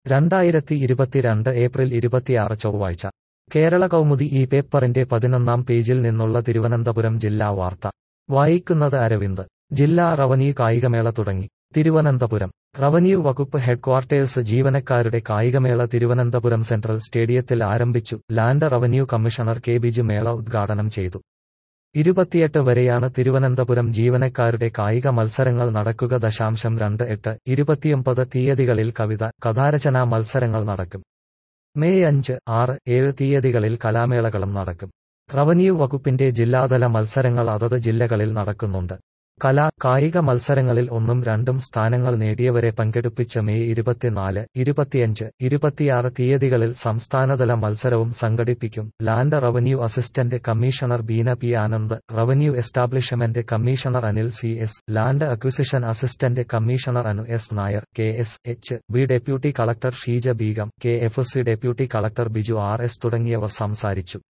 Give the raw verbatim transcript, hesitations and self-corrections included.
രണ്ടായിരത്തി ഇരുപത്തിരണ്ട് ഏപ്രിൽ ഇരുപത്തിയാറ് ചൊവ്വാഴ്ച കേരള കൗമുദി ഈ പേപ്പറിന്റെ പതിനൊന്നാം പേജിൽ നിന്നുള്ള തിരുവനന്തപുരം ജില്ലാ വാർത്ത വായിക്കുന്നത് അരവിന്ദ്. ജില്ലാ റവന്യൂ കായികമേള തുടങ്ങി. തിരുവനന്തപുരം റവന്യൂ വകുപ്പ് ഹെഡ്ക്വാർട്ടേഴ്സ് ജീവനക്കാരുടെ കായികമേള തിരുവനന്തപുരം സെൻട്രൽ സ്റ്റേഡിയത്തിൽ ആരംഭിച്ചു. Land revenue commissioner K Biju മേള ഉദ്ഘാടനം ചെയ്തു. ഇരുപത്തിയെട്ട് വരെയാണ് തിരുവനന്തപുരം ജീവനക്കാരുടെ കായിക മത്സരങ്ങൾ നടക്കുക. ദശാംശം രണ്ട് എട്ട് ഇരുപത്തിയൊമ്പത് തീയതികളിൽ കവിത, കഥാരചനാ മത്സരങ്ങൾ നടക്കും. മെയ് അഞ്ച്, ആറ്, ഏഴ് തീയതികളിൽ കലാമേളകളും നടക്കും. റവന്യൂ വകുപ്പിന്റെ ജില്ലാതല മത്സരങ്ങൾ അതത് ജില്ലകളിൽ നടക്കുന്നുണ്ട്. കലാ കായിക മത്സരങ്ങളിൽ ഒന്നും രണ്ടും സ്ഥാനങ്ങൾ നേടിയവരെ പങ്കെടുപ്പിച്ച് മെയ് ഇരുപത്തിനാല്, ഇരുപത്തിയഞ്ച്, ഇരുപത്തിയാറ് തീയതികളിൽ സംസ്ഥാനതല മത്സരവും സംഘടിപ്പിക്കും. Land revenue assistant commissioner Beena P Anand, revenue establishment commissioner Anil C S, land acquisition assistant commissioner Anu S Nair, K S H B deputy collector Sheeja Begum, K F C deputy collector Biju R S തുടങ്ങിയവർ സംസാരിച്ചു.